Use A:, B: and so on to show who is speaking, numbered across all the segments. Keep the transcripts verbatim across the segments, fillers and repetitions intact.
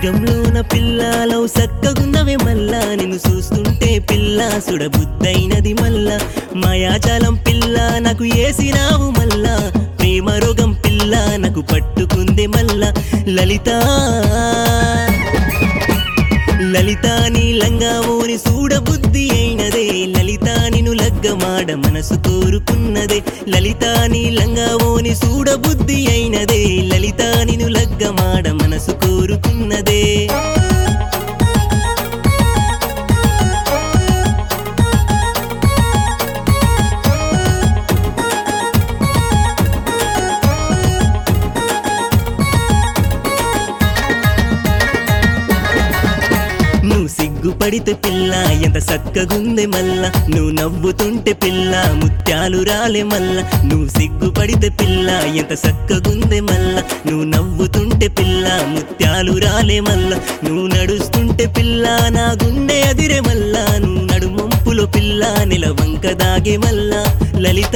A: ముత్యంలోన పిల్లలవు సక్కగున్నవే మల్లా నిన్ను చూస్తుంటే పిల్ల సుడబుద్దైనది మల్లా మాయాజాలం పిల్ల నాకు ఏసినావు మల్లా ప్రేమ రోగం పిల్ల నాకు పట్టుకుంది మల్లా లలిత లలిత నీ లంగావోని చూడబుద్ధి అయినదే లలిత నిన్ను లగ్గమాడ మనసు కోరుకున్నదే లలిత నీ లంగావోని చూడబుద్ధి అయినదే లలిత నిన్ను లగ్గమాడ మనసు కోరుకున్నదే సిగ్గుపడితే పిల్ల ఎంత సక్కగుందే మల్ల నువ్వు నవ్వుతుంటే పిల్ల ముత్యాలు రాలే మల్ల నువ్వు సిగ్గుపడితే పిల్ల ఎంత సక్కగుందే మల్ల నువ్వు నవ్వుతుంటే పిల్ల ముత్యాలు రాలే మల్ల నువ్వు నడుస్తుంటే పిల్ల నా గుండె అదిరే మల్ల నువ్వు నడుమంపులో పిల్ల నిలవంక దాగే మల్ల లలిత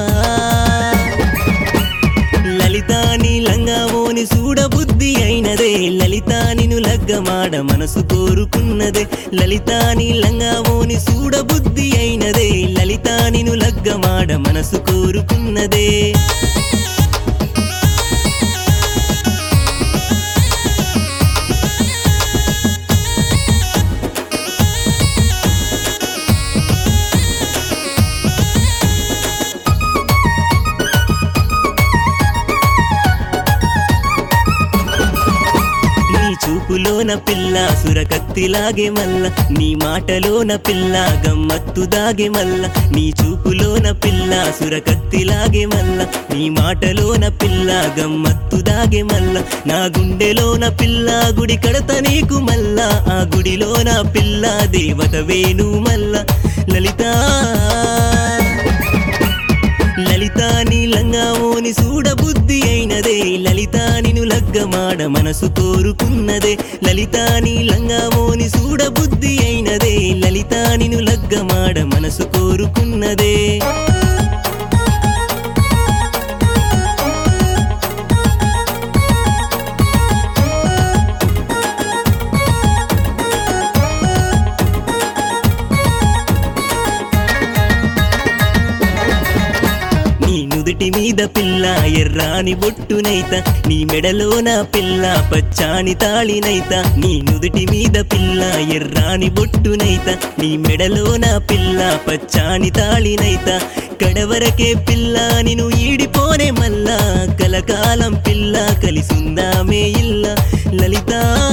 A: లలిత నీ లంగావోని చూడబుద్ధి అయినదే లలిత నిన్ను లగ్గమాడ మనసు కోరుకున్నదే లలిత నీ లంగావోని చూడబుద్ధి అయినదే లలిత నిన్ను లగ్గమాడ మనసు కోరుకున్నదే చూపులోన పిల్ల సురకత్తిలాగే మల్ల నీ మాటలోన పిల్ల గమ్మత్తు దాగే మల్ల నీ చూపులోన పిల్ల సురకత్తిలాగే మల్ల నీ మాటలోన పిల్ల గమ్మత్తు దాగే మల్ల నా గుండెలోన పిల్ల గుడి కడత నీకు మల్ల ఆ గుడిలోన పిల్ల దేవత వేణు మల్ల లలిత లలిత నీ లంగావోని చూడబుద్ధి అయినదే లలిత నిన్ను లగ్గమాడ మనసు కోరుకున్నదే లలిత నీ లంగావోని చూడబుద్ధి అయినదే లలిత నిన్ను లగ్గమాడ మనసు కోరుకున్నదే నుదుటి మీద పిల్ల ఎర్రాని బొట్టునైత నీ మెడలోన పిల్ల పచ్చాని తాళినైత నీ నుదుటి మీద పిల్ల ఎర్రాని బొట్టునైత నీ మెడలోన పిల్ల పచ్చాని తాళినైత కడవరకే పిల్ల నిన్ను ఈడిపోనే మల్లా కలకాలం పిల్ల కలిసుందామే ఇల్ల లలిత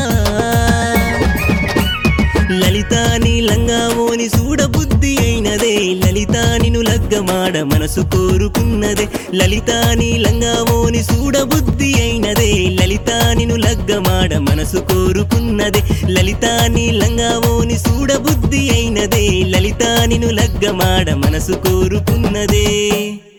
A: లలిత నీ లంగావోని చూడబుద్ధి అయినదే లలిత నిన్ను లగ్గమాడ మనసు కోరుకున్నదే లలిత నీ లంగావోని చూడబుద్ధి అయినదే లలిత నిన్ను లగ్గమాడ మనసు కోరుకున్నదే లలిత నీ లంగావోని చూడబుద్ధి అయినదే లలిత నిన్ను లగ్గమాడ మనసు కోరుకున్నదే